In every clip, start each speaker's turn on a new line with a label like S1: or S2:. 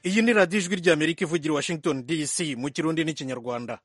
S1: iyi ni radiyo ijwi ry'amerika ivugira i Washington DC mu kirundi n'ikinyarwanda.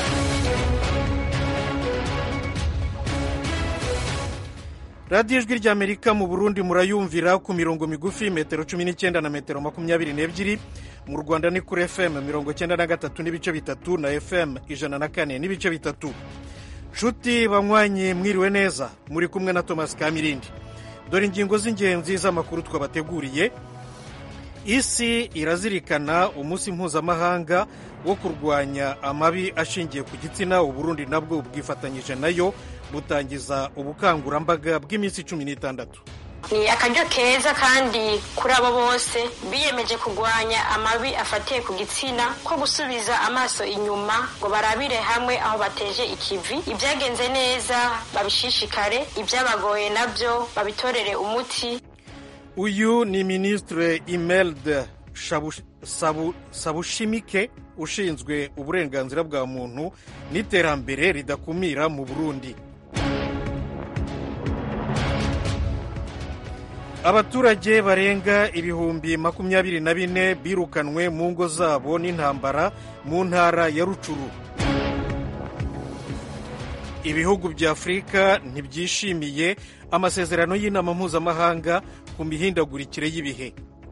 S1: radiyo ijwi ry'amerika mu Burundi murayumvira ku mirongo migufi metero 19 na metero 22, mu Rwanda ni kuri FM 93 n'ibice bitatu na FM 104 n'ibice bitatu. Nshuti banywanyi mwiriwe neza, muri kumwe na Thomas Kamirindi. Dore ingingo z'ingenzi z'amakuru twabateguriye. Isi irazirikana umunsi mpuzamahanga wo kurwanya amabi ashingiye ku gitsina. Uburundi nabwo bwifatanyije nayo butangiza ubukangurambaga bw'iminsi 16.
S2: Ni akaryo keza kandi kuri abo bose biyemeje kurwanya amabi afatiye ku gitsina ko gusubiza amaso inyuma ngo barabire hamwe aho bateje ikivi, ibyagenze neza babishishikare, ibyabagoye nabyo babitorere umuti.
S1: Uyu ni Ministre Imelda Sabushimike ushinzwe uburenganzira bwa muntu n'iterambere ridakumira mu Burundi. Abaturage barenga ibihumbi 24 birukanwe mu ngo zabo n'intambara mu ntara ya Rucuru. Ibihugu bya Afurika ntibyishimiye amasezerano y'inama mpuzamahanga ku mihindagurikire y'ibihe.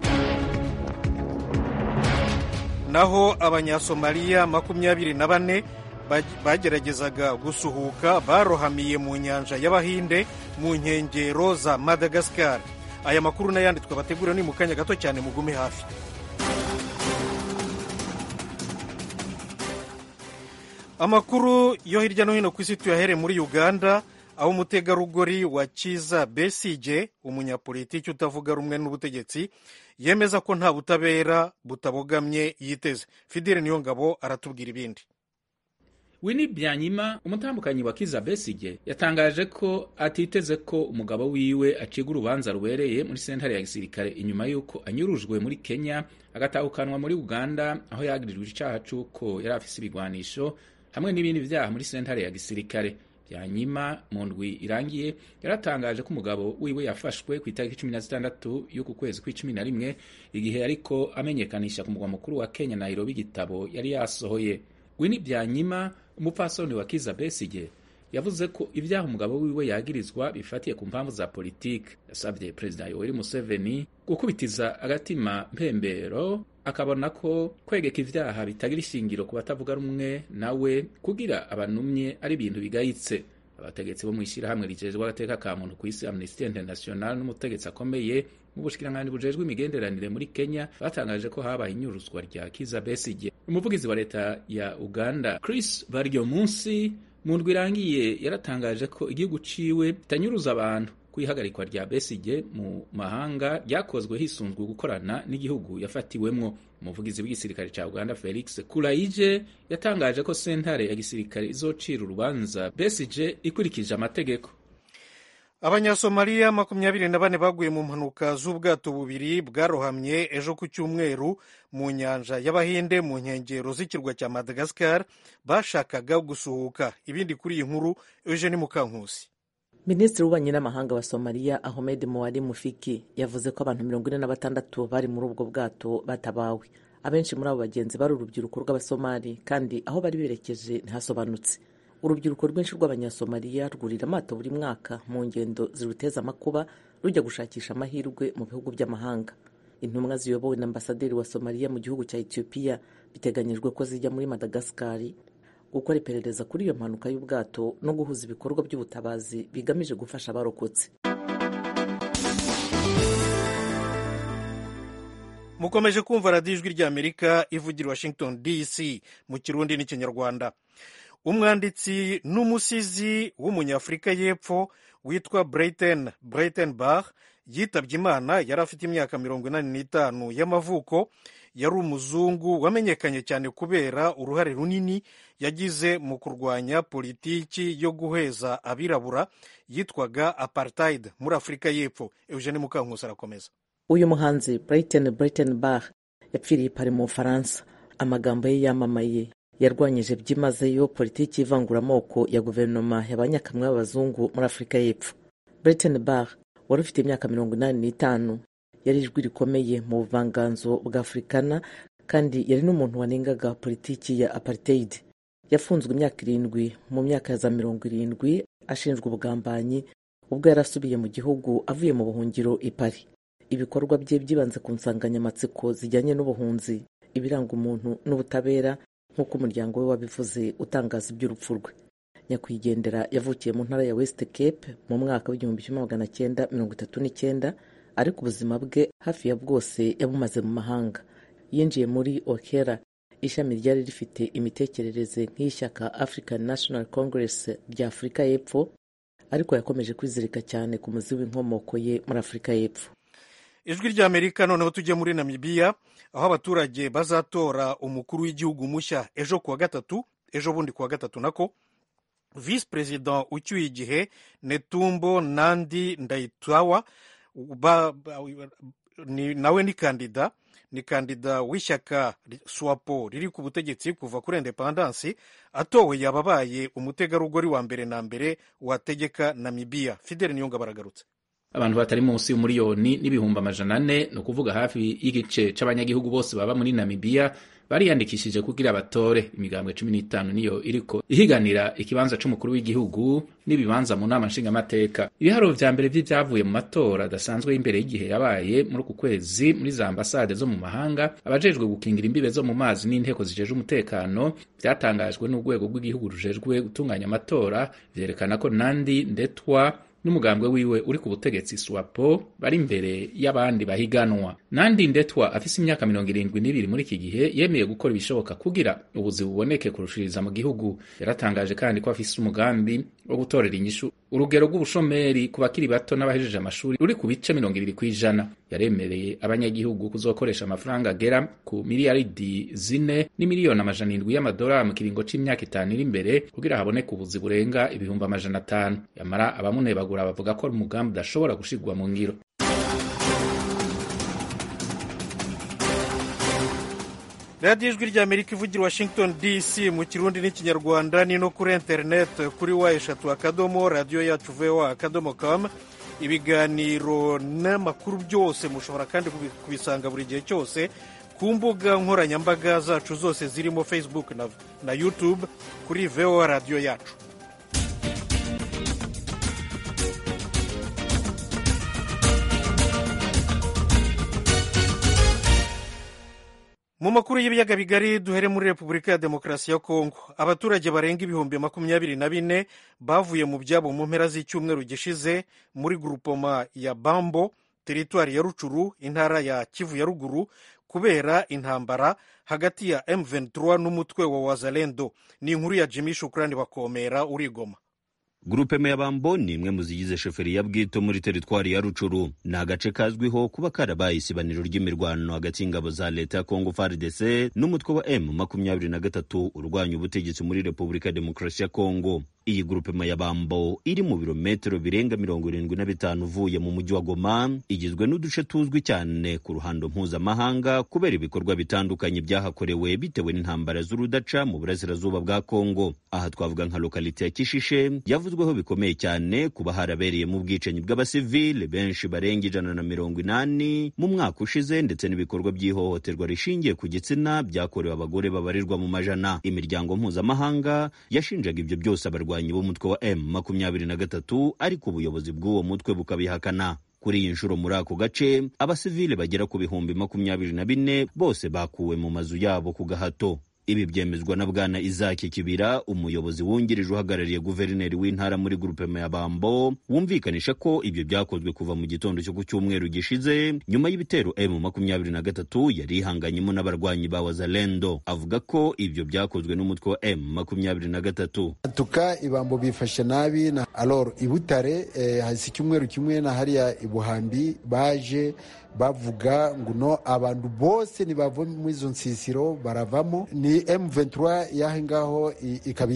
S1: Naho Abanyasomaliya 24 bageragezaga gusuhuka barohamiye mu nyanja y'Abahinde mu nkengero za Madagascar. Aya makuru n'ayandi twabategura ni mu kanya gato cyane, mugume hafi. Amakuru yo hirya no hino ku isi tuyahere muri Uganda, aho umutegarugori wa Kizza Besigye, umunyapolitiki utavuga rumwe n'ubutegetsi, yemeza ko nta butabera butabogamye yiteze. Fidele Niyongabo aratubwira ibindi.
S3: Winnie Byanyima, umutambukanyi wa Kizza Besigye, yatangaje ko atiteze ko umugabo wiwe aciga urubanza rubereye muri sentare ya gisirikare inyuma y'uko anyurujwe muri Kenya agatahukanwa muri Uganda, aho yagirijwe icaha c'uko yari afise ibigwanisho hamwe n'ibindi vyaha muri sentare ya gisirikare. Byanyima mu ndwi irangiye yaratangaje ko umugabo wiwe yafashwe ku itariki 16 y'uku kwezi kwa 11 igihe ariko amenyekanisha ku mugwa mukuru wa Kenya Nairobi igitabo yari yasohoye. Winnie Byanyima, umupfasoni wa Kizza Besigye, yavuze ko ibyaha umugabo wiwe yagirizwa bifatiye ku mpamvu za politike. Yasabye Perezida Yoweri Museveni gukubitiza agatima mpembero, akabona ko kwegeka ivyaha bitagira ishingiro ku batavuga rumwe nawe kugira abanumye ari ibintu bigayitse. Abategetsi bo mw'ishirahamwe rijejwe agateka ka muntu ku isi Amnesty International n'umutegetsi akomeye mu bushikiranganji bujejwe imigenderanire muri Kenya batangaje ko habaye inyuruzwa rya Kizza Besigye. Umuvugizi wa leta ya Uganda Chris Baryomunsi mu ndwi irangiye yaratangaje ko igihugu ciwe kitanyuruza abantu. Kwihagarikwa rya Besigye mu mahanga ryakozwe hisunzwe gukorana n'igihugu yafatiwemwo. Umuvugizi w'igisirikare ca Uganda Felix Kulaije yatangaje ko sentare ya gisirikare izocira urubanza Besigye ikurikije amategeko.
S1: Abanyasomaliya 24 baguye mu mpanuka z'ubwato bubiri bwarohamye ejo ku cyumweru mu nyanja y'Abahinde mu nkengero z'ikirwa cya Madagascar bashakaga gusuhuka. Ibindi kuri iyi nkuru Eugene Mukankusi.
S4: Minisitiri w'ububanyi n'amahanga wa Somalia Ahmed Muwali Mufiki yavuze ko abantu 46 bari muri ubwo bwato batabawe. Abenshi muri abo bagenzi bari urubyiruko rw'Abasomali kandi aho bari berekeje ntihasobanutse. Urubyiruko rwinshi rw'Abanyasomaliya rwurira amato buri mwaka mu ngendo ziruteza amakuba rujya gushakisha amahirwe mu bihugu by'amahanga. Intumwa ziyobowe na ambasaderi wa Somalia mu gihugu cya Ethiopia biteganyijwe ko zijya muri Madagascar gukora iperereza kuri iyo mpanuka y'ubwato no guhuza ibikorwa by'ubutabazi bigamije gufasha abarokotse.
S1: Mukomeje kumva radiyo ijwi ry'Amerika ivugira Washington DC mu kirundi n'ikinyarwanda. Umwanditsi n'umusizi w'umunyafurika y'Epfo witwa Breyten Bach yitabye Imana. Yari afite imyaka 85 y'amavuko. Yari umuzungu wamenyekanye cyane kubera uruhare runini yagize mu kurwanya politiki yo guheza abirabura yitwaga apartheid muri Afurika y'Epfo. Eugene Mukankusi arakomeza.
S4: Uyu muhanzi Breyten Bach yapfiriye Paris mu Faransa. Amagambo ye yamamaye yarwanyije byimazeyo politiki ivanguramoko ya guverinoma y'abanyakamwe b'abazungu muri Afurika y'Epfo. Breyten Bach wari ufite imyaka 85 yari ijwi rikomeye mu buvanganzo bwa Africana kandi yari n'umuntu wanengaga politiki ya apartheid. Yafunzwe imyaka 7 mu myaka ya za 70 ashinjwa ubugambanyi ubwo yarasubiye mu gihugu avuye mu buhungiro i Paris. Ibikorwa bye byibanze ku nsanganyamatsiko zijyanye n'ubuhunzi, ibiranga umuntu n'ubutabera nk'uko umuryango we wabivuze utangaza iby'urupfu rwe. Nyakwigendera yavukiye mu ntara ya West Cape mu mwaka w'1939 ariko ubuzima bwe hafi ya bwose yabumaze mu mahanga. Yinjiye muri Okera, ishami ryari rifite imitekerereze nk'ishyaka African National Congress rya Afurika y'Epfo, ariko yakomeje kwizirika cyane ku muzi w'inkomoko ye muri Afurika y'Epfo.
S1: Ijwi ry'Amerika noneho tujye muri Namibia aho abaturage bazatora umukuru w'igihugu mushya ejo bundi kuwa gatatu nako. Vice President ucyuye igihe Netumbo Nandi Ndaitwah nawe ni kandida w'ishyaka SWAPO riri ku butegetsi kuva kuri independence, atowe yababaye umutegarugori wa mbere na mbere wategeka Namibia. Fidel Niyonga baragarutse.
S3: Abantu batari munsi y'umuriyoni n'ibihumbi 400 no kuvuga hafi y'igice c'abanyagihugu bose baba muri Namibia bariyandikishije kugira abatore. Imigambwe 15 niyo iriko ihiganira ikibanza c'umukuru w'igihugu n'ibibanza mu nama nshingamateka. Ibiharo vya mbere vy'ivyavuye mu matora adasanzwe y'imbere y'igihe yabaye muri uku kwezi muri za ambasade zo mu mahanga, abajejwe gukingira imbibe zo mu mazi n'inteko zijeje umutekano vyatangajwe n'urwego rw'igihugu rujejwe gutunganya amatora, vyerekana ko Nandi Ndaitwah n'umugambwe wiwe uri ku butegetsi SWAPO bari imbere y'abandi bahiganwa. Nandi Ndaitwah afise imyaka 72 muri iki gihe yemeye gukora ibishoboka kugira ubuzi buboneke kurushiriza mu gihugu. Yaratangaje kandi ko afise umugambi wo gutorera inyishu urugero rw'ubushomeri ku bakiri bato n'abahejeje amashuri ruri ku bice 20%. Yaremereye abanyagihugu kuzokoresha amafaranga agera ku miliyaridi 4 n'imiliyoni 700 y'amadolari mu kiringo c'imyaka 5 iri imbere kugira haboneke ubuzi burenga ibihumbi 500. Yamara abamunebagura bavuga ko umugambi udashobora gushigwa mu ngiro.
S1: Radio Ijwi ry'Amerika ivugira Washington DC mu Kirundi n'Ikinyarwanda, ni no kuri internet kuri wa3radio.voa.com. Ibiganiro n'amakuru byose mushobora kandi kubisanga buri gihe cyose ku mbuga nkoranyambaga zacu zose zirimo Facebook na YouTube kuri VOA Radio yacu. Mu makuru y'ibiyaga bigari duhere muri Repubulika ya Demokarasi ya Kongo. Abaturage barenga ibihumbi 24 bavuye mu byabo mu mpera z'icyumweru gishize muri groupement ya Bambo, teritwari ya Rucuru, intara ya Kivu ya ruguru, kubera intambara hagati ya M23 n'umutwe wa Wazalendo. Ni inkuru ya Jimmy Shukrani Bakomera uri Goma.
S5: Groupement ya Bambo ni imwe mu zigize sheferi ya Bwito muri teritwari ya Rucuru. Ni agace kazwiho kuba karabaye isibaniro ry'imirwano hagati y'ingabo za leta ya Kongo FARDC n'umutwe wa M23 urwanya ubutegetsi muri Repubulika ya Demokarasi ya Kongo. Iyi groupement ya Bambo iri mu birometero birenga 75 uvuye mu mujyi wa Goma, igizwe n'uduce tuzwi cyane ku ruhando mpuzamahanga kubera ibikorwa bitandukanye byahakorewe bitewe n'intambara z'urudaca mu burasirazuba bwa Kongo. Aha twavuga nka lokalite ya Kishishe yavuzweho bikomeye cyane kuba harabereye mu bwicanyi bw'abasivile benshi barenga 180 mu mwaka ushize, ndetse n'ibikorwa by'ihohoterwa rishingiye ku gitsina byakorewe abagore babarirwa mu majana. Imiryango mpuzamahanga yashinjaga ibyo byose abarwanyi b'umutwe wa M23, ariko ubuyobozi bw'uwo mutwe bukabihakana. Kuri iyi nshuro muri ako gace abasivile bagera ku bihumbi 24 bose bakuwe mu mazu yabo ku gahato. Ibi byemezwa na Bwana Isaac Kibira, umuyobozi wungirije uhagarariye guverineri w'intara muri groupement ya Bambo, wumvikanisha ko ibyo byakozwe kuva mu gitondo cyo ku cyumweru gishize nyuma y'ibitero M23 yari ihanganyemo n'abarwanyi ba Wazalendo. Avuga ko ibyo byakozwe n'umutwe wa M23.
S6: Tuka ibambo bifashe nabi na ibutare hasi cyumweru kimwe na hariya ibuhambi baje bavuga ngo no abantu bose nibava mu izo nsisiro baravamo. Ni M23 yahe ngaho ikabizo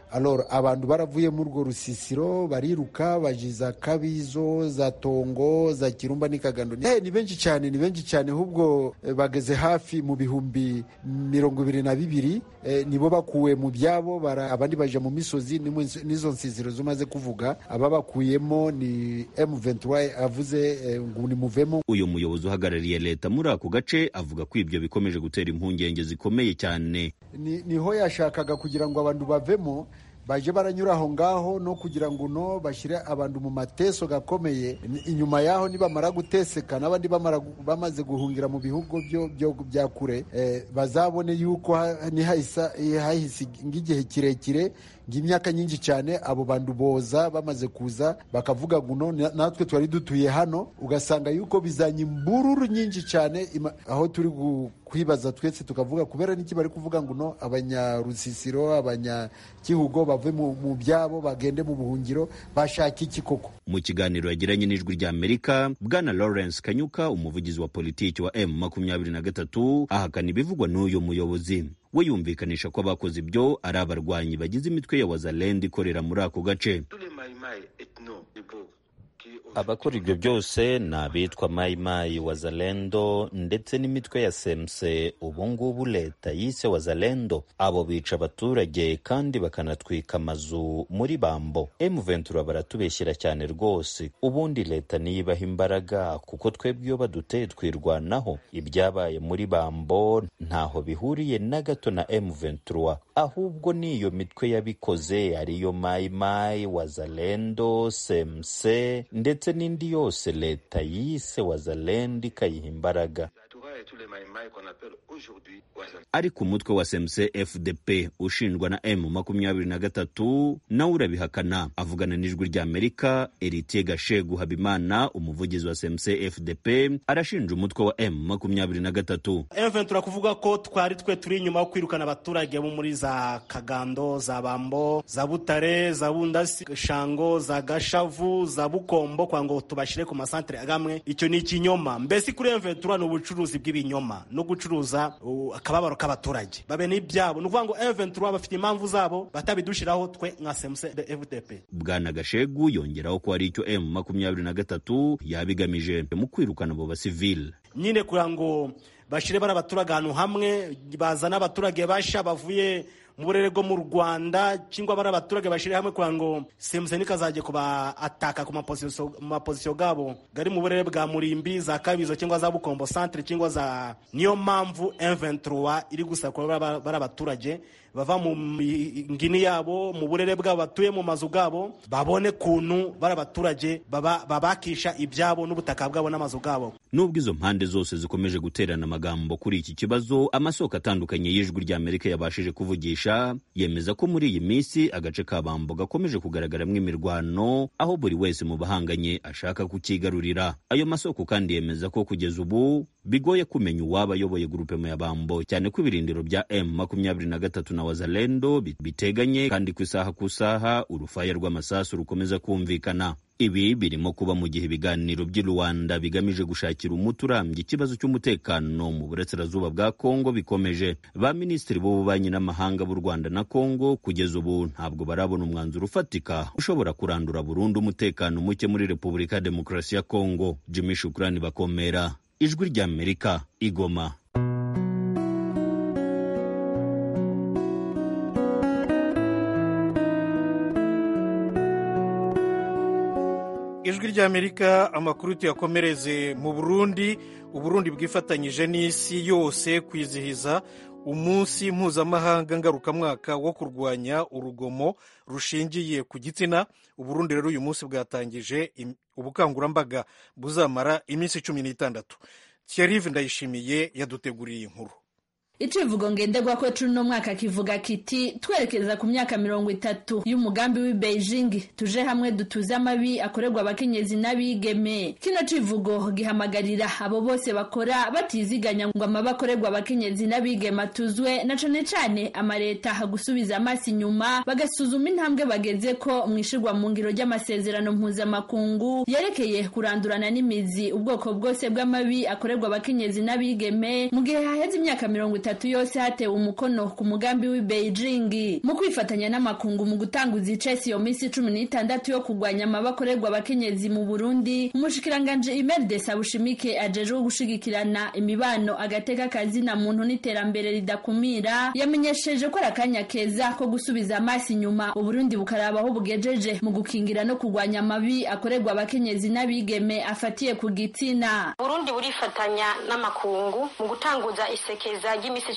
S6: alors abantu baravuye muri urwo rusisiro bariruka bajiza Kabizo za Tongo za Kirumba n'Ikagando. Ni benshi cyane ahubwo bageze hafi mu bihumbi 22 nibo bakuwe mu byabo abandi baje mu misozi nizo nsiziro zumaze kuvuga ababakuyemo ni M23 avuze ngo ni muvemo.
S5: Uyu muyobozi uhagarariye leta muri ako gace avuga ko ibyo bikomeje gutera impungenge zikomeye cyane.
S6: Niho yashakaga kugira ngo abantu bavemo baje baranyura aho ngaho no kugira ngo no bashire abantu mu mateso gakomeye. Inyuma yaho nibamara guteseka n'abandi bamaze guhungira mu bihugu bya kure bazabone yuko hahise ng'igihe kirekire ng'imyaka nyinshi cyane abo bantu boza bamaze kuza bakavuga ngo natwe twari dutuye hano, ugasanga yuko bizanye imbururu nyinshi cyane aho turi kwibaza twese tukavuga kubera niki bari kuvuga ngo abanyarusisiro abanyakihugo bave mu byabo bagende mu buhungiro bashaka iki koko.
S5: Mu kiganiro yagiranye n'Ijwi ry'Amerika, Bwana Lawrence Kanyuka umuvugizi wa politiki wa M23 ahakana ibivugwa n'uyu muyobozi. We yumvikanisha ko abakoze ibyo ari abarwanyi bagize imitwe ya Wazalendo ikorera muri ako gace. Abakora ibyo byose ni abitwa Mai Mai Wazalendo ndetse n'imitwe ya SMC ubu ngubu leta yise Wazalendo. Abo bica abaturage kandi bakanatwika amazu muri Bambo. M23 baratubeshyira cyane rwose. Ubundi leta niyibaha imbaraga kuko twebwe iyo baduteye twirwanaho. Ibyabaye muri Bambo ntaho bihuriye na gato na M23, ahubwo niyo mitwe yabikoze ariyo Mai Mai Wazalendo, SMC ndetse n'indi yose leta yise Wazalendo ikayiha imbaraga. Ariko umutwe wa SMC FDP ushinjwa na M23 nawe urabihakana. Avugana n'Ijwi ry'Amerika, Eritier Gashegu Habimana umuvugizi wa SMC FDP arashinja umutwe wa M23.
S7: M23 kuvuga ko turi inyuma yo kwirukana abaturage bo muri za Kagando, za Bambo, za Butare, za Bundasi, Shango, za Gashavu, za Bukombo kwa ngo tubashire ku masantere agamwe. Icyo ni ikinyoma. Mbese kuri M23 n'ubucuruzi bw'ibinyoma no gucuruza akababaro k'abaturage babe n'ibyabo. Nukuvuga ngo M23 bafite impamvu zabo batabidushiraho twe nka SMC FDP.
S5: Bwana Gashegu yongeraho ko ari icyo M23 yabigamije mu kwirukana abo basivile.
S7: Nyine kugira ngo bashire bara abaturage ahantu hamwe, bazana abaturage basha bavuye mu burere bwo mu Rwanda cyangwa bara abaturage bashire hamwe kugira ngo SMC nikazaje kuba ataka ku maposition gabo gari mu burere bwa Murimbi, za Kabizo cyangwa za Bukombo centre cyangwa za. Niyo mpamvu M23 iri gusakura bara abaturage bava mu ngini yabo mu burere bwabo batuye mu mazu gabo babone kuntu bara abaturage babakisha ibyabo n'ubutaka bwabo n'amazu gabo.
S5: Nubwo izo mpande zose zikomeje guterana amagambo kuri iki kibazo, amasoko atandukanye y'Ijwi ry'Amerika yabashije kuvugisha yemeza ko muri iyi minsi agace ka Bambo gakomeje kugaragaramo imirwano aho buri wese mu bahanganye ashaka kukigarurira. Ayo masoko kandi yemeza ko kugeza ubu bigoye kumenya uwaba ayoboye grupema ya Bambo, cyane ko ibirindiro bya M23 na Wazalendo biteganye kandi ku isaha urufaya rw'amasasu rukomeza kumvikana. Ibi birimo kuba mu gihe ibiganiro by'i Rwanda bigamije gushakira umuti urambye ikibazo cy'umutekano mu burasirazuba bwa Kongo bikomeje. Ba minisitiri b'ububanyi n'amahanga b'u Rwanda na Kongo kugeza ubu ntabwo barabona umwanzuro ufatika ushobora kurandura burundu umutekano muke muri Repubulika ya Demokarasi ya Kongo. Jimmy Shukrani Bakomera, Ijwi ry'Amerika, Igoma.
S1: Ijwi ry'Amerika, amakuru tuyakomereze mu Burundi. Uburundi bwifatanyije n'isi yose kwizihiza umunsi mpuzamahanga ngarukamwaka wo kurwanya urugomo rushingiye ku gitsina. Uburundi rero uyu munsi bwatangije ubukangurambaga buzamara iminsi 16. Thierry Ndayishimiye yaduteguriye inkuru.
S8: Icivugo ngenderwako c'uno mwaka kivuga kiti twerekeza ku myaka 30 y'umugambi w'i Beijing tuje hamwe dutuze amabi akorerwa abakenyezi n'abigeme. Kino civugo gihamagarira abo bose bakora batiziganya ngo amabi akorerwa abakenyezi n'abigeme atuzwe, na cane cane amareta gusubiza amasi inyuma bagasuzuma intambwe bageze ko mwishirwa mu ngiro ry'amasezerano mpuzamakungu yerekeye kurandurana n'imizi ubwoko bwose bw'amabi akorerwa abakenyezi n'abigeme mu gihe haheze imyaka 30 itatu yose hatewe umukono ku mugambi w'i Beijing mu kwifatanya n'amakungu mu gutanguza icesi iyo minsi 16 yo kurwanya amabakorerwa abakenyezi mu Burundi. Umushikiranganje Imelda Sabushimike ajejwe gushigikirana imibano agateka kazi na muntu n'iterambere ridakumira yamenyesheje ko arakanya keza ko gusubiza amasi nyuma Uburundi bukarabaho bugejeje mu gukingira no kurwanya amabi akorerwa abakenyezi n'abigeme afatiye ku gitsina.
S2: Burundi burifatanya n'amakungu mu gutanguza isekeza ry'imisi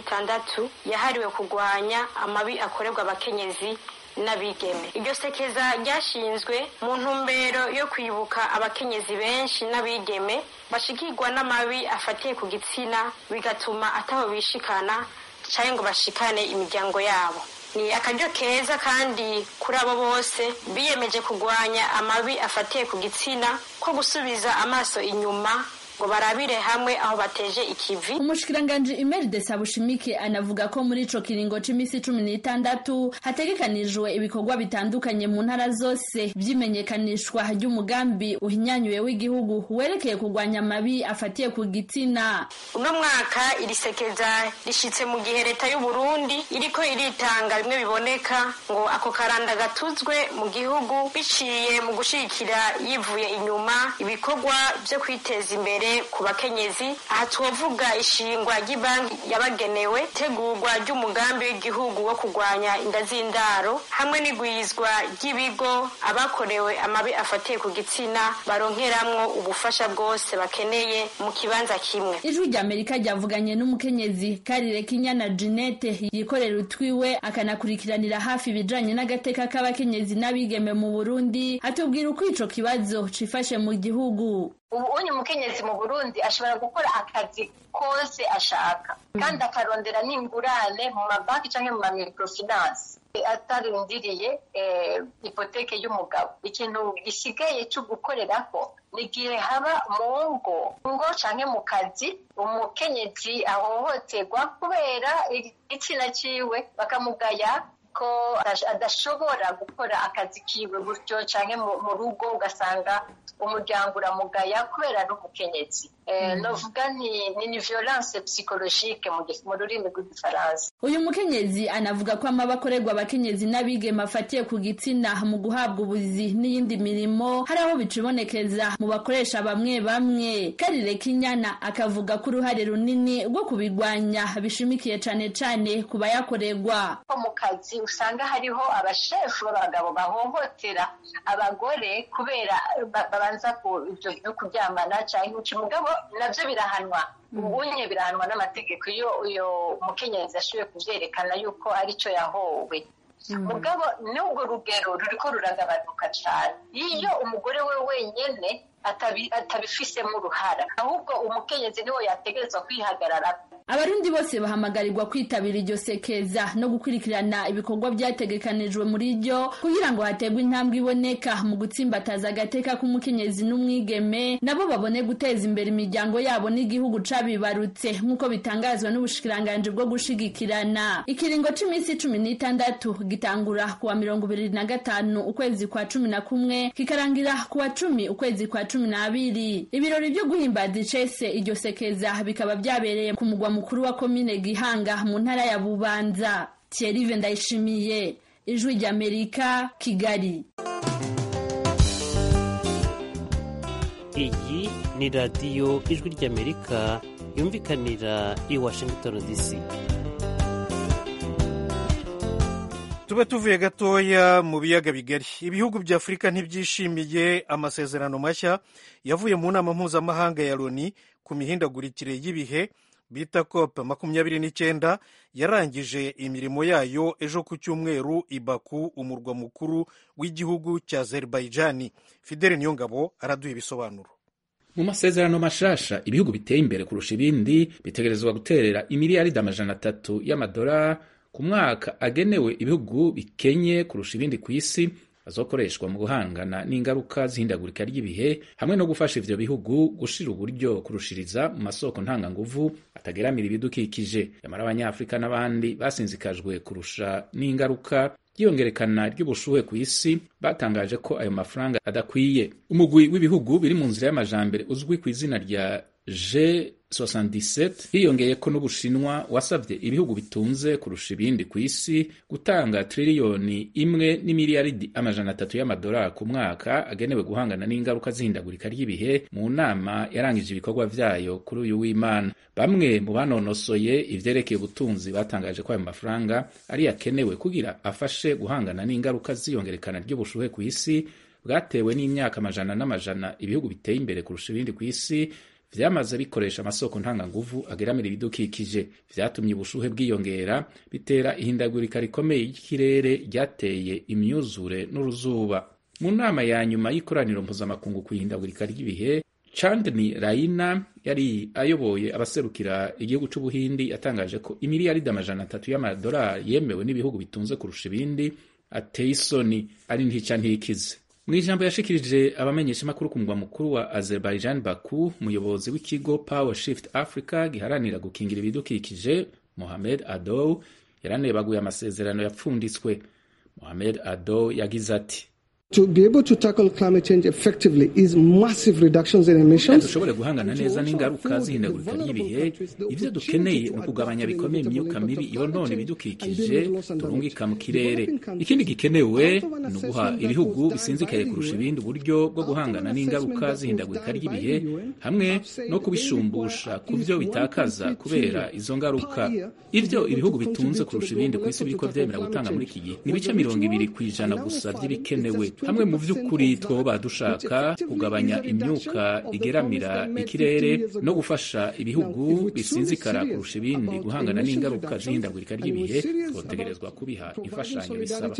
S2: 16 yahariwe kurwanya amabi akorerwa abakenyezi n'abigeme. Iryo sekeza ryashinzwe mu ntumbero yo kwibuka abakenyezi benshi n'abigeme bashikirwa n'amabi afatiye ku gitsina bigatuma ataho bishikana cyangwa ngo bashikane imiryango yabo. Ni akaryo keza kandi kuri abo bose biyemeje kurwanya amabi afatiye ku gitsina ko gusubiza amaso inyuma ngo barabire hamwe aho bateje ikivi.
S8: Umushikiranganje Imelda Sabushimike anavuga ko muri ico kiringo c'imisi 16 hategekanijwe ibikorwa bitandukanye mu ntara zose by'imenyekanishwa ry'umugambi uhinyanyuye w'igihugu werekeye kurwanya amabi afatiye ku gitsina.
S2: Uno mwaka irisekeza rishitse mu gihe leta y'u Burundi iriko iritanga bimwe biboneka ngo ako karanda gatuzwe mu gihugu biciye mu gushikira yivuye inyuma ibikorwa byo kwiteza imbere ku bakenyezi. Aha tuvuga ishingwa ry'ibanki yabagenewe, tegurwa ry'umugambi w'igihugu wo kurwanya inda z'indaro hamwe n'igwizwa ry'ibigo abakorewe amabi afatiye ku gitsina baronkeramwo ubufasha bwose bakeneye mu kibanza kimwe.
S8: Ijwi ry'Amerika ryavuganye n'umukenyezi Karire Kinyana Jeanette yikorera utwiwe akanakurikiranira hafi ibijanye n'agateka k'abakenyezi n'abigeme mu Burundi, atubwira uko ico kibazo cifashe mu gihugu.
S9: Ubu umukenyezi mu Burundi ashobora gukora akazi kose ashaka kandi akarondera n'ingurane mu mabanki canke mu microfinance atarindiriye ipoteke y'umugabo. Ikintu gisigaye cyo gukorerako nigihe haba mu ngo canke mu kazi umukenyezi ahohoterwa kubera igitsina ciwe bakamugaya ko adashobora gukora akazi kiwe gutyo canke mu rugo ugasanga umuryango uramugaya kubera n'umukenyezi. Novuga ni violence psychologique mu rurimi rw'igifaransa.
S8: Uyu mukenyezi anavuga ko amabakorerwa abakenyezi n'abigeme afatiye ku gitsina mu guhabwa ubuzi n'iyindi mirimo hari aho bicibonekeza mu bakoresha bamwe bamwe. Karire Kinyana akavuga ko uruhare runini rwo kubirwanya bishimikiye cane cane ku bayakorerwa.
S9: Mu kazi usanga hariho abashefu b'abagabo bahohotera abagore kubera babanza ibyo kuryamana cyangwa umugabo nabyo birahanwa. Ubunye birahanwa n'amategeko iyo uyo mukenyezi ashoboye kuvyerekana yuko arico yahowe. Mugabo n'ubwo rugero ruriko ruragabanuka cyane iyo umugore we wenyene atabifisemo uruhara, ahubwo umukenyezi niwe yategerezwa kwihagarara.
S8: Abarundi bose bahamagarirwa kwitabira iryo sekeza no gukurikirana ibikorwa byategekanijwe muri ryo kugira ngo hategwe intambwe iboneka mu gutsimbataza agateka k'umukenyezi n'umwigeme nabo babone guteza imbere imiryango yabo n'igihugu cabibarutse nk'uko bitangazwa n'ubushikiranganje bwo gushigikirana. Ikiringo c'imisi 16 gitangura kuwa 25 ukwezi kwa 11 kikarangira kuwa 10 ukwezi kwa 12. Ibirori byo guhimbaza icese iryo sekeza bikaba byabereye ku mugwa mukuru wa komine Gihanga mu ntara ya Bubanza. Thierry Vendayishimiye, Ijwi ry'Amerika, Kigali.
S10: Iyi ni radiyo Ijwi ry'Amerika yumvikanira i Washington DC.
S1: Tube tuvuye gatoya mu biyaga bigari. Ibihugu bya Afurika ntibyishimiye amasezerano mashya yavuye mu nama mpuzamahanga ya Loni ku mihindagurikire y'ibihe bita COP 29 yarangije imirimo yayo ejo ku cyumweru i Baku, umurwa mukuru w'igihugu cya Azerbaijan. Fidel Niyongabo araduha ibisobanuro.
S3: Mu masezerano mashasha ibihugu biteye imbere kurusha ibindi bitegerezwa guterera imiliyaridi 300 y'amadolari ku mwaka agenewe ibihugu bikenye kurusha ibindi ku isi azokoreshwa mu guhangana n'ingaruka z'ihindagurika ry'ibihe hamwe no gufasha ivyo bihugu gushira uburyo kurushiriza mu masoko ntanganguvu atageramira ibidukikije. Yamara abanyafrika n'abandi basinzikajwe kurusha n'ingaruka ryiyongerekana ry'ubushuhe ku isi batangaje ko ayo mafaranga adakwiye. Umugwi w'ibihugu biri mu nzira y'amajambere uzwi ku izina rya G20 77 hiyongeye ko n'Ubushinwa wasavye ibihugu bitunze kurusha ibindi ku isi gutanga triliyoni 1.3 y'amadolari ku mwaka agenewe guhangana n'ingaruka z'ihindagurika ry'ibihe mu nama yarangije ibikorwa vyayo kuri uyu w'Imana. Bamwe mu banonosoye ivyerekeye ubutunzi batangaje ko ayo mafaranga ari yakenewe kugira afashe guhangana n'ingaruka z'iyongerekana ry'ubushuhe ku isi bwatewe n'imyaka amajana n'amajana ibihugu biteye imbere kurusha ibindi ku isi vyamaze bikoresha amasoko ntanganguvu ageramira ibidukikije, vyatumye ubushuhe bwiyongera bitera ihindagurika rikomeye y'ikirere ryateye imyuzure n'uruzuba. Mu nama ya nyuma y'ikoraniro mpuzamakungu ku ihindagurika ry'ibihe, Chandni Raina yari ayoboye abaserukira igihugu c'Ubuhindi yatangaje ko imiliyaridi $300 y'amadolari yemewe n'ibihugu bitunze kurusha ibindi ateye isoni ari ntica ntikize. Mw'ijambo yashikirije abamenyeshamakuru ku mugwa mukuru wa Azerbaijan Baku, umuyobozi w'ikigo Power Shift Africa giharanira gukingira ibidukikije Mohamed Adow yaranebaguye amasezerano yapfunditswe. Mohamed Adow yagize ati:
S11: To be able to tackle climate change effectively is massive reductions in emissions.
S3: Dushobore guhangana neza n'ingaruka z'ihindagurika ry'ibihe, ivyo dukeneye ni ukugabanya bikomeye imyuka mibi yonona ibidukikije turungika mu kirere. Ikindi gikenewe ni uguha ibihugu bisinzikaye kurusha ibindi uburyo bwo guhangana n'ingaruka z'ihindagurika ry'ibihe hamwe no kubishumbusha ku vyo bitakaza kubera izo ngaruka. Ivyo ibihugu bitunze kurusha ibindi ku isi biriko vyemera gutanga muri iki gihe ni ibice 20% gusa vy'ibikenewe. Hamwe mu vy'ukuri twoba dushaka kugabanya imyuka igeramira ikirere no gufasha ibihugu bisinzikara kurusha ibindi guhangana n'ingaruka z'ihindagurika ry'ibihe, twotegerezwa kubiha imfashanyo bisaba.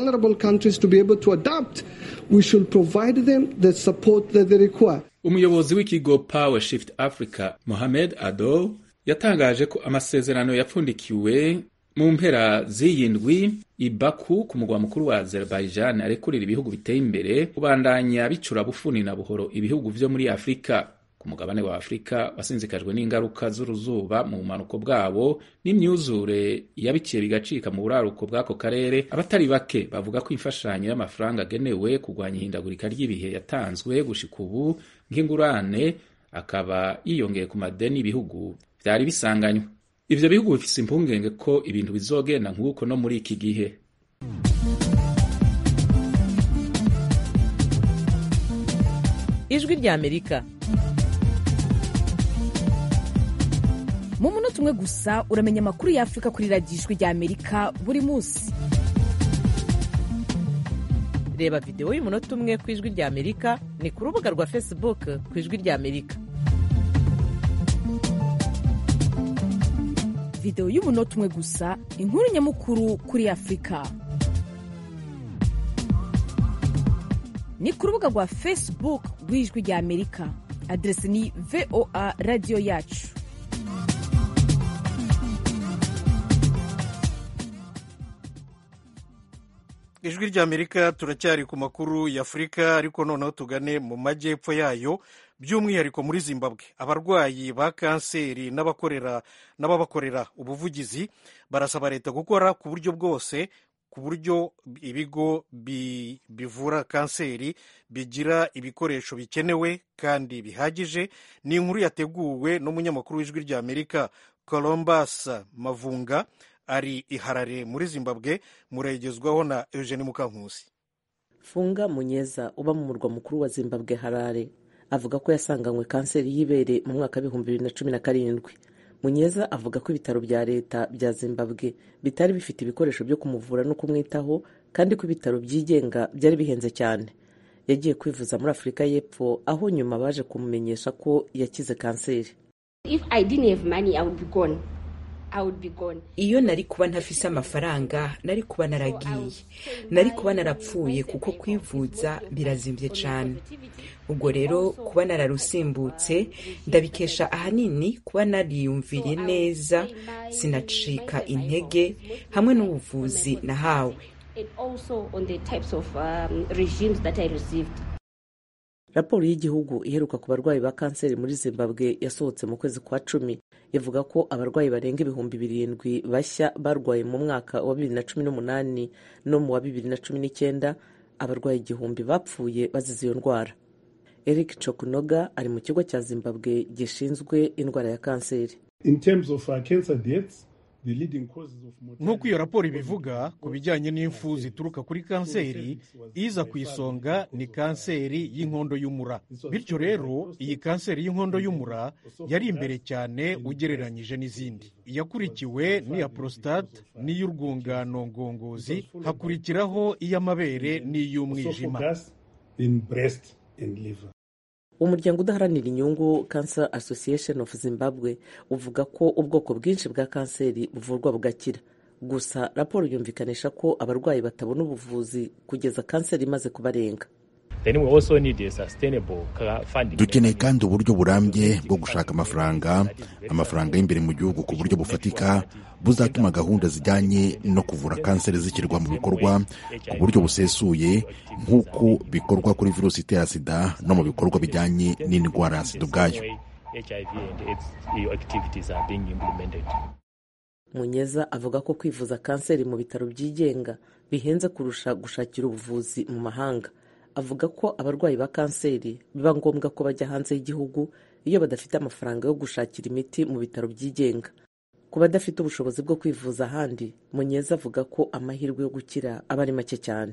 S3: Umuyobozi w'ikigo Power Shift Africa Mohamed Adow yatangaje ko amasezerano yapfundikiwe mu mpera z'iyindwi i Baku ku mugwa mukuru wa Azerbaijan arekurira ibihugu biteye imbere kubandanya bicura bufuni na buhoro ibihugu vyo muri Afrika. Ku mugabane wa Afrika wasinzikajwe n'ingaruka z'uruzuba mu bumanuko bwabo n'imyuzure yabikiye bigacika mu buraruko bw'ako karere, abatari bake bavuga ko imfashanyo y'amafaranga agenewe kugwanya ihindagurika ry'ibihe yatanzwe gushika ubu nk'ingurane akaba yiyongeye ku madeni ibihugu vyari bisanganywe. Ivyo bihugu bifise impungenge ko ibintu bizogenda nk'uko no muri iki gihe.
S4: Ijwi rya Amerika.
S12: Mu munota umwe gusa uramenya amakuru ya Afrika kuri radiyo Ijwi rya Amerika buri munsi.
S4: Reba video y'umunota umwe ku Ijwi rya Amerika ni ku rubuga rwa Facebook ku Ijwi rya Amerika.
S12: Video y'umunota umwe gusa, inkuru nyamukuru kuri Afrika. Ni ku rubuga rwa Facebook rw'Ijwi rya Amerika. Adresi ni VOA Radio Yacu.
S1: Ijwi rya Amerika turacyari ku makuru ya Afrika, ariko noneho tugane mu majyepfo yayo, by'umwihariko muri Zimbabwe. Abarwayi ba kanseri n'ababakorera ubuvugizi barasaba leta gukora ku buryo bwose ku buryo ibigo bivura kanseri bigira ibikoresho bikenewe kandi bihagije. Ni inkuru yateguwe n'umunyamakuru w'Ijwi rya Amerika Columbus Mavunga, ari i Harare muri Zimbabwe. Murayigezwaho na Eugene Mukankusi.
S4: Funga Munyeza uba mu murwa mukuru wa Zimbabwe Harare avuga ko yasanganywe kanseri y'ibere mu mwaka 2017. Munyeza avuga ko ibitaro bya leta bya Zimbabwe bitari bifite ibikoresho byo kumuvura no kumwitaho, kandi ko ibitaro byigenga byari bihenze cyane. Yagiye kwivuza muri Afurika y'Epfo, aho nyuma baje kumumenyesha ko yakize kanseri.
S13: If I didn't have money, I would be gone.
S14: Iyo nari kuba ntafise amafaranga nari kuba naragiye, nari kuba narapfuye kuko kwivuza birazimvye cane. Ubwo rero kuba nararusimbutse ndabikesha ahanini kuba nariyumviriye neza, sinacika intege hamwe n'ubuvuzi nahawe.
S4: Raporo y'igihugu iheruka ku barwayi ba kanseri muri Zimbabwe yasohotse mu kwezi kwa 10 ivuga ko abarwayi barenga 7,000 bashya barwaye mu mwaka wa 2018 no mu wa 2019, abarwayi 1,000 bapfuye bazize iyo ndwara. Eric Chokunoga ari mu kigo cya Zimbabwe gishinzwe indwara ya kanseri.
S15: In terms of cancer deaths,
S1: nk'uko iyo raporo ibivuga ku bijyanye n'impfu zituruka kuri kanseri, iza ku isonga ni kanseri y'inkondo y'umura. Bityo rero iyi kanseri y'inkondo y'umura yari imbere cyane ugereranyije n'izindi. Iyakurikiwe n'iya prostate n'iy'urwungano ngongozi, hakurikiraho iy'amabere n'iy'umwijima.
S4: Umuryango udaharanira inyungu Cancer Association of Zimbabwe uvuga ko ubwoko bwinshi bwa kanseri buvurwa bugakira. Gusa raporo yumvikanisha ko abarwayi batabona ubuvuzi kugeza kanseri imaze kubarenga.
S16: Dukeneye kandi uburyo burambye bwo gushaka amafaranga y'imbere mu gihugu ku buryo bufatika buzatuma gahunda zijyanye no kuvura kanseri zishyirwa mu bikorwa ku buryo busesuye nk'uko bikorwa kuri virusi itera sida no mu bikorwa bijyanye n'indwara ya sida ubwayo.
S4: Munyeza avuga ko kwivuza kanseri mu bitaro byigenga bihenze kurusha gushakira ubuvuzi mu mahanga. Avuga ko abarwayi ba kanseri biba ngombwa ko bajya hanze y'igihugu iyo badafite amafaranga yo gushakira imiti mu bitaro byigenga. Ku badafite ubushobozi bwo kwivuza ahandi, Munyeza avuga ko amahirwe yo gukira aba ari make cyane.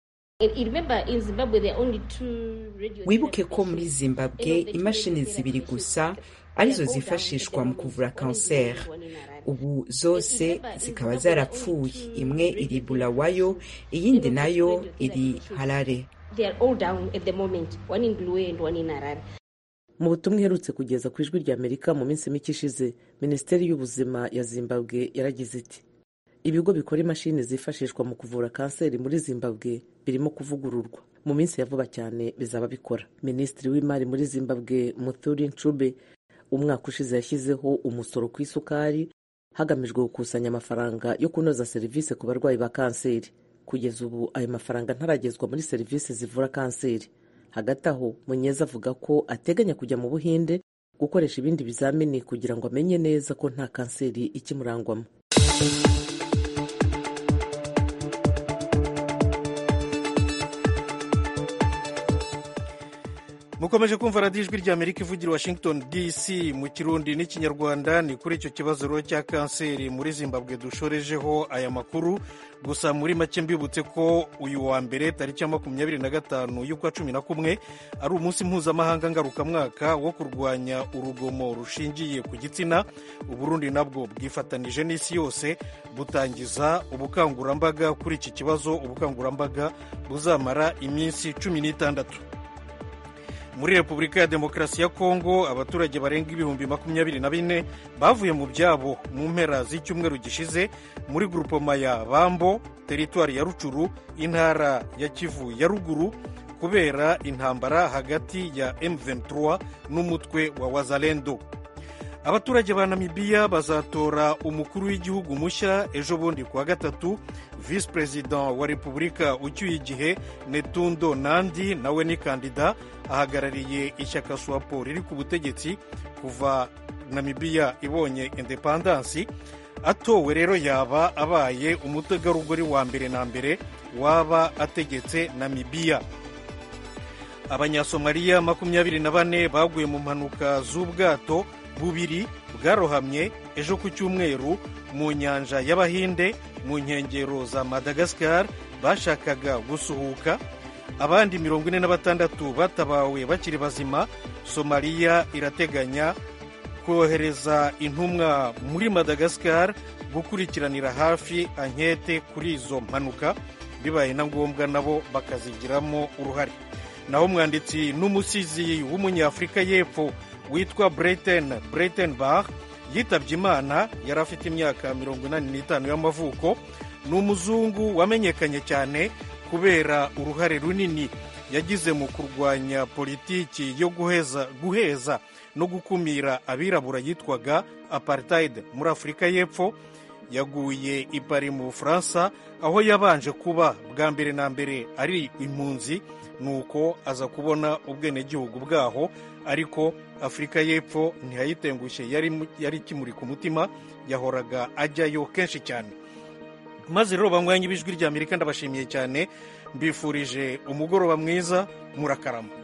S14: Wibuke ko muri Zimbabwe imashini 2 gusa arizo zifashishwa mu kuvura kanseri. Ubu zose zikaba zarapfuye, imwe iri Bulawayo, iyindi nayo iri Harare.
S13: They are all down at the moment, one in Bulawayo and one in Harare.
S4: Mu butumwa iherutse kugeza ku Ijwi ry'Amerika mu minsi mike ishize, Minisiteri y'Ubuzima ya Zimbabwe yaragize iti: ibigo bikora imashini zifashishwa mu kuvura kanseri muri Zimbabwe birimo kuvugururwa. Mu minsi ya vuba cyane bizaba bikora. Minisitiri w'Imari muri Zimbabwe Muthuria Ncube umwaka ushize yashyizeho umusoro ku isukari hagamijwe gukusanya amafaranga yo kunoza serivisi ku barwayi ba kanseri. Kugeza ubu ayo mafaranga ntaragezwa muri serivisi zivura kanseri. Hagati aho Munyeza avuga ko ateganya kujya mu Buhinde gukoresha ibindi bizamini kugira ngo amenye neza ko nta kanseri ikimurangwamo.
S1: Mukomeje kumva radiyo Ijwi ry'Amerika ivugira Washington DC mu Kirundi n'Ikinyarwanda. Ni kuri icyo kibazo rero cya kanseri muri Zimbabwe dushorejeho aya makuru. Gusa muri make mbibutse ko uyu wa mbere tariki ya 25 y'ukwa 11 ari umunsi mpuzamahanga ngarukamwaka wo kurwanya urugomo rushingiye ku gitsina. Uburundi nabwo bwifatanije n'isi yose butangiza ubukangurambaga kuri iki kibazo. Ubukangurambaga buzamara iminsi 16. Muri Repubulika ya Demokarasi ya Kongo abaturage barenga 24,000 bavuye mu byabo mu mpera z'icyumweru gishize muri grupoma ya Bambo, teritwari ya Rucuru, intara ya Kivu ya ruguru kubera intambara hagati ya M23 n'umutwe wa Wazalendo. Abaturage ba Namibia bazatora umukuru w'igihugu mushya ejo bundi kuwa gatatu. Vice President wa Repubulika ucyuye igihe Netundo Nandi nawe ni kandida ahagarariye ishyaka SWAPO riri ku butegetsi kuva Namibia ibonye independence. Atowe rero yaba abaye umutegarugori wa mbere na mbere waba ategetse Namibia. Abanyasomaliya 24 baguye mu mpanuka z'ubwato bubiri bwarohamye ejo ku cyumweru mu nyanja y'Abahinde mu nkengero za Madagascar bashakaga gusuhuka. Abandi 46 batabawe bakiri bazima. Somaliya irateganya kohereza intumwa muri Madagascar gukurikiranira hafi ankete kuri izo mpanuka, bibaye na ngombwa nabo bakazigiramo uruhare. Naho umwanditsi n'umusizi w'umunyafrika y'Epfo witwa Breitenbach yitabye Imana, yari afite imyaka 85 y'amavuko. Ni umuzungu wamenyekanye cyane kubera uruhare runini yagize mu kurwanya politiki yo guheza no gukumira abirabura yitwaga apartheid muri Afurika y'Epfo. Yaguye i Paris mu Bufaransa aho yabanje kuba bwa mbere na mbere ari impunzi, nuko aza kubona ubwenegihugu bwaho, ariko Afurika y'Epfo ntiyayitengushye, yari kimuri ku mutima, yahoraga ajyayo kenshi cyane. Maze rero banywanyi b'Ijwi ry'Amerika ndabashimiye cyane, mbifurije umugoroba mwiza, murakarama.